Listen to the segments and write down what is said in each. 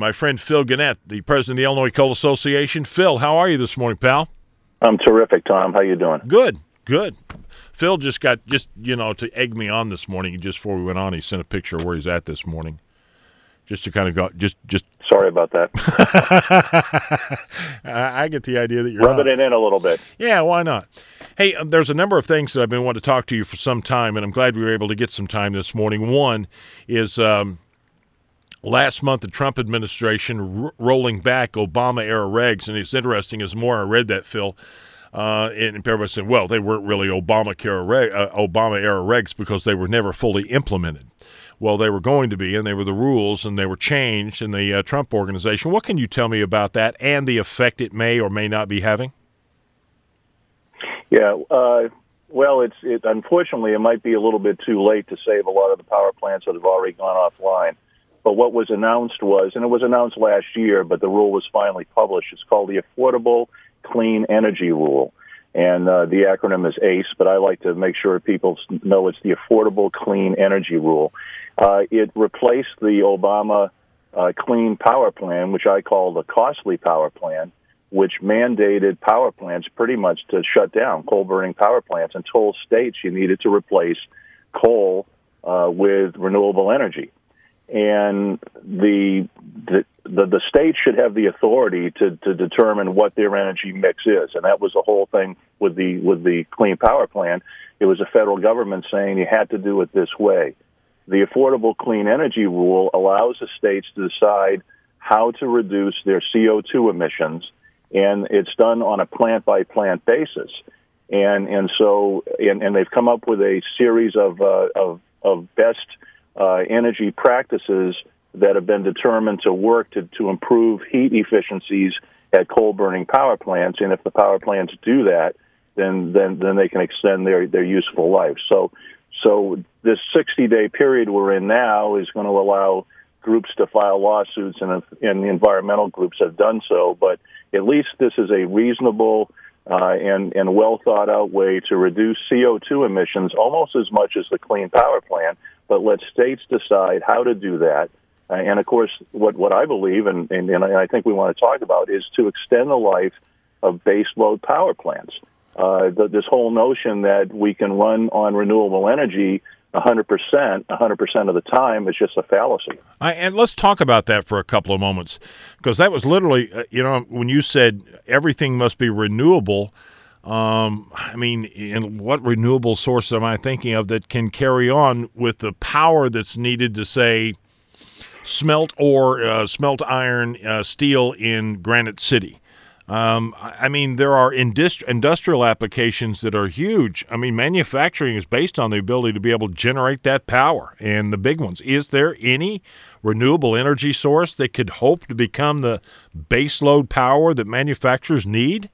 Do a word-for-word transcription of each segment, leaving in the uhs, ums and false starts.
my friend Phil Gannett, the president of the Illinois Coal Association. Phil, how are you this morning, pal? I'm terrific, Tom. How you doing? Good, good. Phil just got, just you know, to egg me on this morning, just before we went on, he sent a picture of where he's at this morning. Just to kind of go, just, just. Sorry about that. I get the idea that you're rubbing not. it in a little bit. Yeah, why not? Hey, um, there's a number of things that I've been wanting to talk to you for some time, and I'm glad we were able to get some time this morning. One is um, last month the Trump administration r- rolling back Obama-era regs, and it's interesting. As more I read that, Phil, uh, and everybody said, well, they weren't really Obama-era reg- uh, Obama-era regs because they were never fully implemented. Well, they were going to be, and they were the rules, and they were changed in the uh, Trump organization. What can you tell me about that and the effect it may or may not be having? Yeah, uh, well, it's it, unfortunately, it might be a little bit too late to save a lot of the power plants that have already gone offline. But what was announced was, and it was announced last year, but the rule was finally published. It's called the Affordable Clean Energy Rule. And uh, the acronym is ACE, but I like to make sure people know it's the Affordable Clean Energy Rule. Uh, it replaced the Obama uh, Clean Power Plan, which I call the Costly Power Plan, which mandated power plants pretty much to shut down, coal-burning power plants, and told states you needed to replace coal uh, with renewable energy. And the, the the the state should have the authority to, to determine what their energy mix is, and that was the whole thing with the with the Clean Power Plan. It was the federal government saying you had to do it this way. The Affordable Clean Energy Rule allows the states to decide how to reduce their C O two emissions, and it's done on a plant-by-plant basis. And and so and, and they've come up with a series of uh, of, of best uh, energy practices that have been determined to work to, to improve heat efficiencies at coal-burning power plants. And if the power plants do that, then then, then they can extend their, their useful life. So so this sixty-day period we're in now is going to allow groups to file lawsuits, and, and the environmental groups have done so. But at least this is a reasonable uh, and, and well-thought-out way to reduce C O two emissions almost as much as the Clean Power Plan, but let states decide how to do that. Uh, and, of course, what, what I believe, and, and, and I think we want to talk about, is to extend the life of baseload power plants. Uh, the, this whole notion that we can run on renewable energy one hundred percent, one hundred percent of the time is just a fallacy. I, and let's talk about that for a couple of moments, because that was literally, uh, you know, when you said everything must be renewable, um, I mean, and what renewable source am I thinking of that can carry on with the power that's needed to, say, smelt or uh, smelt iron, uh, steel in Granite City? Um, I mean, there are industri- industrial applications that are huge. I mean, manufacturing is based on the ability to be able to generate that power, and the big ones. Is there any renewable energy source that could hope to become the baseload power that manufacturers need?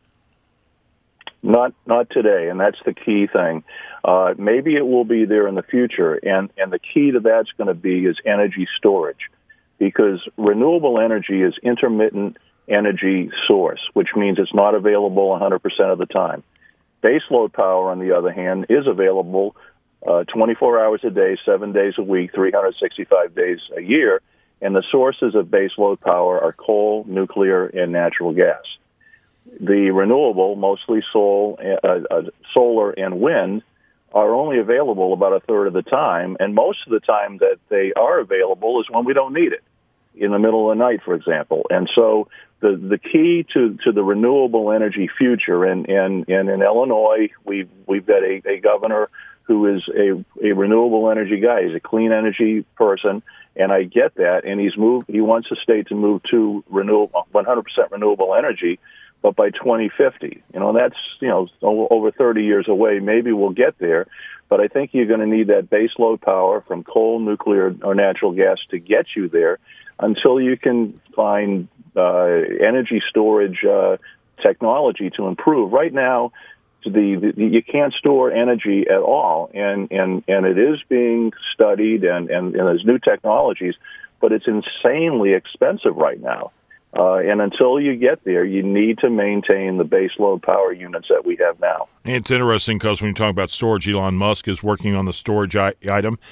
Not not today, and that's the key thing. Uh, maybe it will be there in the future, and, and the key to that's going to be is energy storage, because renewable energy is intermittent energy source, which means it's not available one hundred percent of the time. Baseload power, on the other hand, is available uh, twenty-four hours a day, seven days a week, three hundred sixty-five days a year, and the sources of baseload power are coal, nuclear, and natural gas. The renewable, mostly sol, uh, uh, solar and wind, are only available about a third of the time, and most of the time that they are available is when we don't need it, in the middle of the night, for example. And so the the key to, to the renewable energy future, and, and, and in Illinois, we've, we've got a, a governor who is a, a renewable energy guy. He's a clean energy person, and I get that. And he's moved. He wants the state to move to renewable, one hundred percent renewable energy, but by twenty fifty. You know, that's, you know, over thirty years away. Maybe we'll get there. But I think you're going to need that baseload power from coal, nuclear, or natural gas to get you there, until you can find uh, energy storage uh, technology to improve. Right now, the, the you can't store energy at all, and, and, and it is being studied, and, and, and there's new technologies, but it's insanely expensive right now. Uh, and until you get there, you need to maintain the baseload power units that we have now. It's interesting because when you talk about storage, Elon Musk is working on the storage I- item.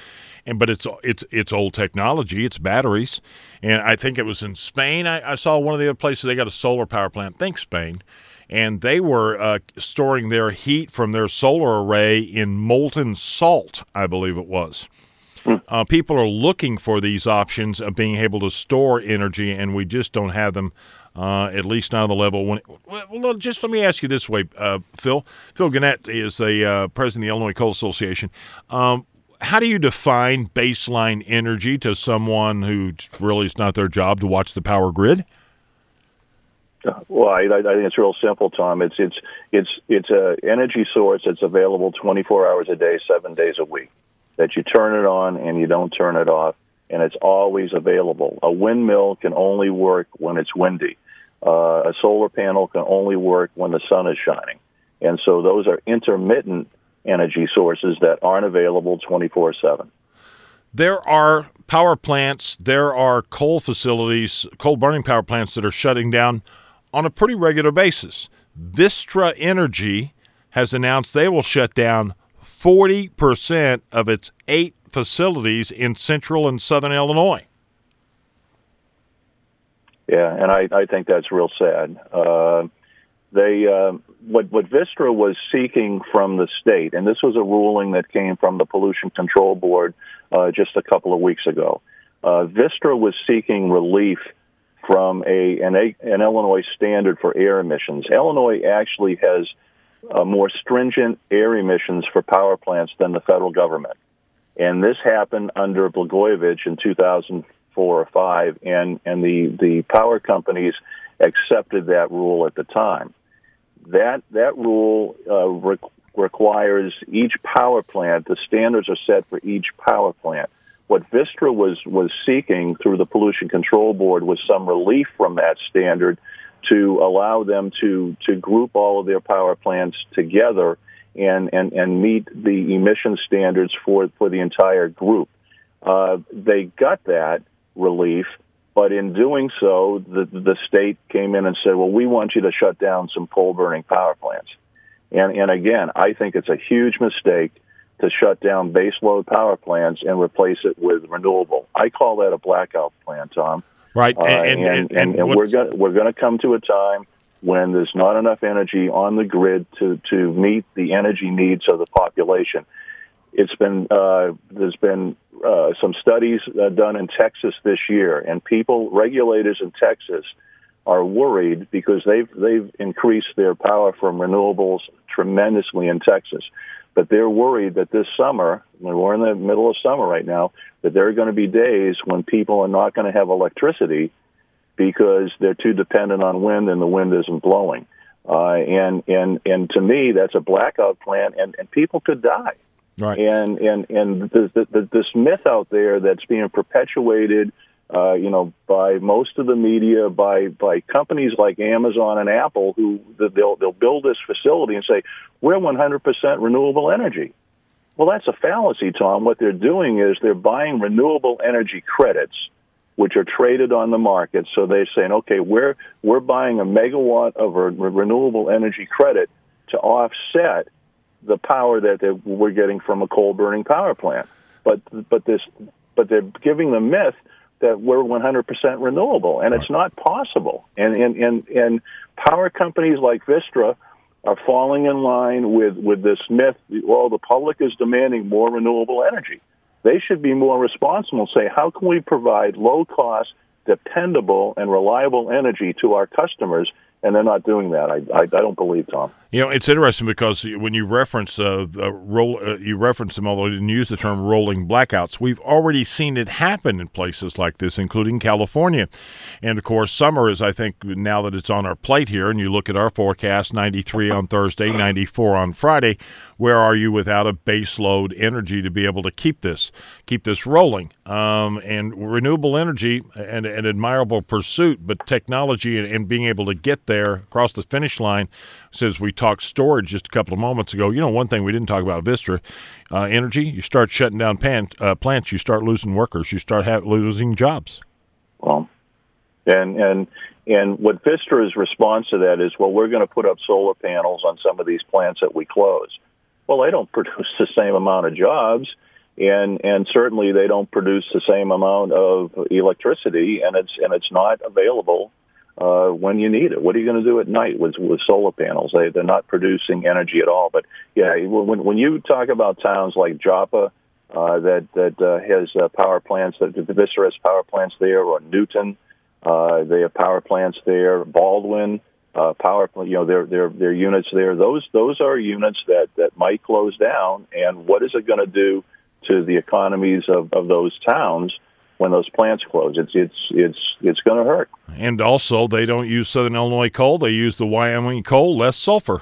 and but it's it's it's old technology. It's batteries, and I think it was in Spain. I, I saw one of the other places they got a solar power plant. Think Spain, and they were uh, storing their heat from their solar array in molten salt, I believe it was. Uh, people are looking for these options of being able to store energy, and we just don't have them, uh, at least not on the level. When, well, just let me ask you this way, uh, Phil. Phil Gannett is the uh, president of the Illinois Coal Association. Um, how do you define baseline energy to someone who really it's not their job to watch the power grid? Well, I, I think it's real simple, Tom. It's it's it's it's a energy source that's available twenty-four hours a day, seven days a week. That you turn it on and you don't turn it off, and it's always available. A windmill can only work when it's windy. Uh, a solar panel can only work when the sun is shining. And so those are intermittent energy sources that aren't available twenty-four seven. There are power plants, there are coal facilities, coal burning power plants that are shutting down on a pretty regular basis. Vistra Energy has announced they will shut down forty percent of its eight facilities in central and southern Illinois. Yeah, and I, I think that's real sad. Uh, they uh, what what Vistra was seeking from the state, and this was a ruling that came from the Pollution Control Board uh, just a couple of weeks ago. Uh, Vistra was seeking relief from a an, an Illinois standard for air emissions. Illinois actually has Uh, more stringent air emissions for power plants than the federal government. And this happened under Blagojevich in two thousand four or five, and, and the, the power companies accepted that rule at the time. That, that rule uh, re- requires each power plant, the standards are set for each power plant. What Vistra was, was seeking through the Pollution Control Board was some relief from that standard to allow them to, to group all of their power plants together and, and, and meet the emission standards for, for the entire group. Uh, they got that relief, but in doing so, the, the state came in and said, well, we want you to shut down some coal-burning power plants. And, and again, I think it's a huge mistake to shut down baseload power plants and replace it with renewable. I call that a blackout plan, Tom. Right, uh, and, and, and, and, and we're going we're going to come to a time when there's not enough energy on the grid to, to meet the energy needs of the population. It's been uh, there's been uh, some studies uh, done in Texas this year, and people regulators in Texas are worried because they've they've increased their power from renewables tremendously in Texas. But they're worried that this summer, when we're in the middle of summer right now, that there are going to be days when people are not going to have electricity because they're too dependent on wind and the wind isn't blowing. Uh, and, and, and to me, that's a blackout plan, and, and people could die. Right. And, and, and this, this myth out there that's being perpetuated Uh, you know, by most of the media, by by companies like Amazon and Apple, who they'll they'll build this facility and say we're one hundred percent renewable energy. Well, that's a fallacy, Tom. What they're doing is they're buying renewable energy credits, which are traded on the market. So they're saying, okay, we're we're buying a megawatt of a renewable energy credit to offset the power that we're getting from a coal burning power plant. But but this but they're giving the myth that we're one hundred percent renewable, and it's not possible. And, and, and, and power companies like Vistra are falling in line with, with this myth, well, the public is demanding more renewable energy. They should be more responsible and say, how can we provide low-cost, dependable, and reliable energy to our customers? And they're not doing that. I, I, I don't believe, Tom. You know, it's interesting because when you reference uh, the roll, uh, you reference them, although you didn't use the term rolling blackouts. We've already seen it happen in places like this, including California. And of course, summer is, I think, now that it's on our plate here, and you look at our forecast: ninety-three on Thursday, ninety-four on Friday. Where are you without a base load energy to be able to keep this, keep this rolling? Um, and renewable energy, an, an admirable pursuit, but technology and, and being able to get there across the finish line. Says we talked storage just a couple of moments ago. You know, one thing we didn't talk about Vistra, uh, energy. You start shutting down pan, uh, plants, you start losing workers, you start ha- losing jobs. Well, and and and what Vistra's response to that is, well, we're going to put up solar panels on some of these plants that we close. Well, they don't produce the same amount of jobs. and and certainly they don't produce the same amount of electricity, and it's and it's not available uh, when you need it. What are you going to do at night with with solar panels? They they're not producing energy at all. But yeah, when when you talk about towns like Joppa uh, that that uh, has uh, power plants, that the Vistra has power plants there, or Newton, uh, they have power plants there. Baldwin. Uh, power, you know, their their their units there. Those those are units that, that might close down. And what is it going to do to the economies of, of those towns when those plants close? It's it's it's it's going to hurt. And also, they don't use Southern Illinois coal; they use the Wyoming coal, less sulfur.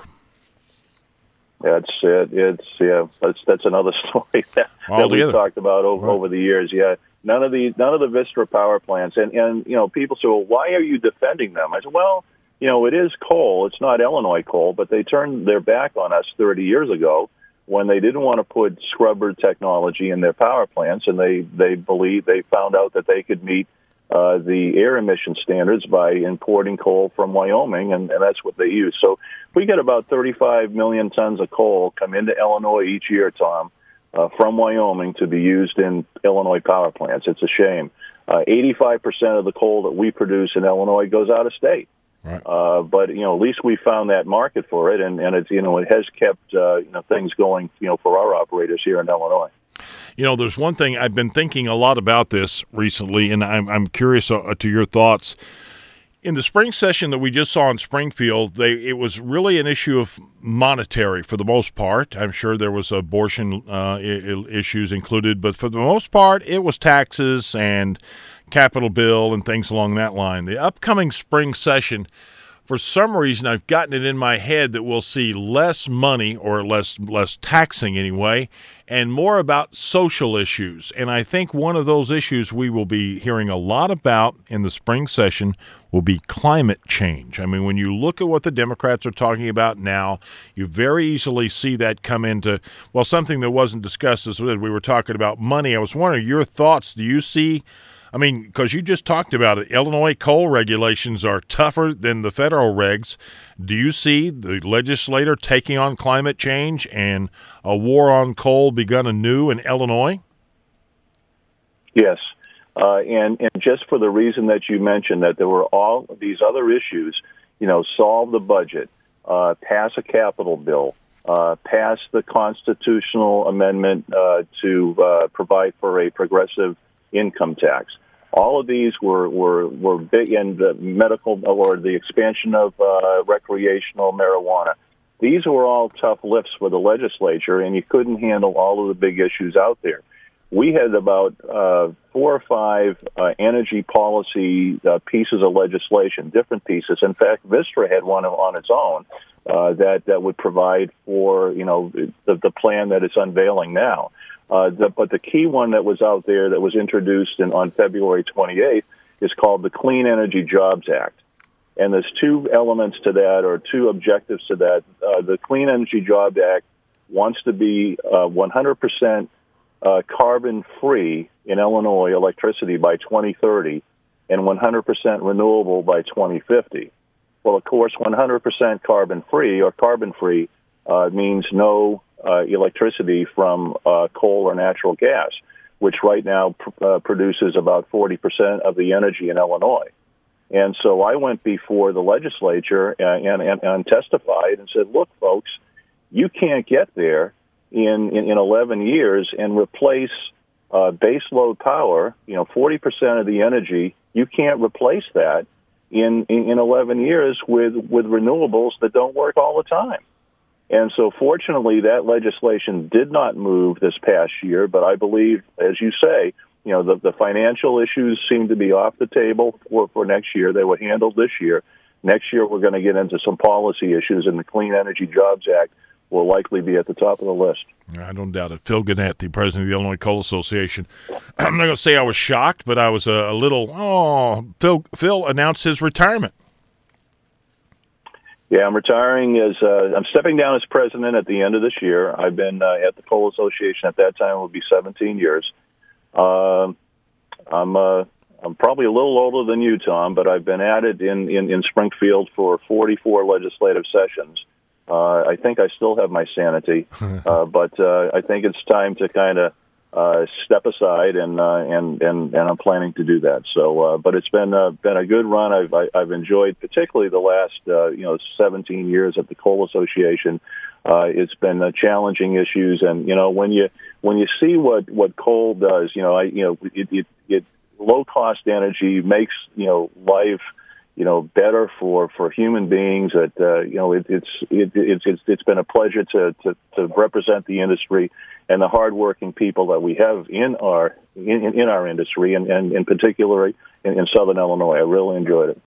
That's it. It's yeah. That's that's another story that, that we've talked about over, right. over the years. Yeah. None of the none of the Vistra power plants, and and you know, people say, well, why are you defending them? I said, well, you know, it is coal. It's not Illinois coal, but they turned their back on us thirty years ago when they didn't want to put scrubber technology in their power plants, and they they believed they found out that they could meet uh, the air emission standards by importing coal from Wyoming, and, and that's what they use. So we get about thirty-five million tons of coal come into Illinois each year, Tom, uh, from Wyoming to be used in Illinois power plants. It's a shame. Uh, eighty-five percent of the coal that we produce in Illinois goes out of state. Right. Uh, but you know, at least we found that market for it, and, and it's you know it has kept uh, you know things going you know for our operators here in Illinois. You know, there's one thing I've been thinking a lot about this recently, and I'm I'm curious uh, to your thoughts. In the spring session that we just saw in Springfield, they it was really an issue of monetary for the most part. I'm sure there was abortion uh, I- issues included, but for the most part, it was taxes and Capitol bill and things along that line. The upcoming spring session, for some reason, I've gotten it in my head that we'll see less money, or less less taxing anyway, and more about social issues. And I think one of those issues we will be hearing a lot about in the spring session will be climate change. I mean, when you look at what the Democrats are talking about now, you very easily see that come into, well, something that wasn't discussed as we were talking about money. I was wondering your thoughts. Do you see I mean, because you just talked about it, Illinois coal regulations are tougher than the federal regs. Do you see the legislator taking on climate change and a war on coal begun anew in Illinois? Yes, uh, and, and just for the reason that you mentioned, that there were all of these other issues, you know, solve the budget, uh, pass a capital bill, uh, pass the constitutional amendment uh, to uh, provide for a progressive income tax. All of these were, were, were big in the medical, or the expansion of uh, recreational marijuana. These were all tough lifts for the legislature, and you couldn't handle all of the big issues out there. We had about uh, four or five uh, energy policy uh, pieces of legislation, different pieces. In fact, Vistra had one on its own uh, that, that would provide for, you know, the, the plan that it's unveiling now. Uh, the, but the key one that was out there that was introduced in, on February twenty-eighth is called the Clean Energy Jobs Act. And there's two elements to that, or two objectives to that. Uh, the Clean Energy Jobs Act wants to be uh, one hundred percent uh, carbon-free in Illinois electricity by twenty thirty and one hundred percent renewable by twenty fifty. Well, of course, one hundred percent carbon-free or carbon-free uh, means no Uh, electricity from uh, coal or natural gas, which right now pr- uh, produces about forty percent of the energy in Illinois. And so I went before the legislature and, and, and testified and said, look, folks, you can't get there in, in, in eleven years and replace uh, base load power, you know, forty percent of the energy. You can't replace that in, in, in eleven years with, with renewables that don't work all the time. And so, fortunately, that legislation did not move this past year. But I believe, as you say, you know, the, the financial issues seem to be off the table for, for next year. They were handled this year. Next year, we're going to get into some policy issues, and the Clean Energy Jobs Act will likely be at the top of the list. I don't doubt it. Phil Gannett, the president of the Illinois Coal Association. I'm not going to say I was shocked, but I was a, a little, oh, Phil, Phil announced his retirement. Yeah, I'm retiring as uh, I'm stepping down as president at the end of this year. I've been uh, at the Coal Association at that time. It will be seventeen years. Uh, I'm uh, I'm probably a little older than you, Tom, but I've been at it in, in, in Springfield for forty-four legislative sessions. Uh, I think I still have my sanity, uh, but uh, I think it's time to kind of uh, step aside, and uh, and and and I'm planning to do that. So, uh, but it's been uh, been a good run. I've I, I've enjoyed particularly the last uh, you know seventeen years at the Coal Association. Uh, it's been uh, challenging issues, and you know when you when you see what, what coal does, you know I you know it it, it low cost energy makes you know life you know better for, for human beings. That uh, you know it, it's it, it's it's it's been a pleasure to, to, to represent the industry and the hardworking people that we have in our in, in our industry, and, and in particular in, in Southern Illinois. I really enjoyed it.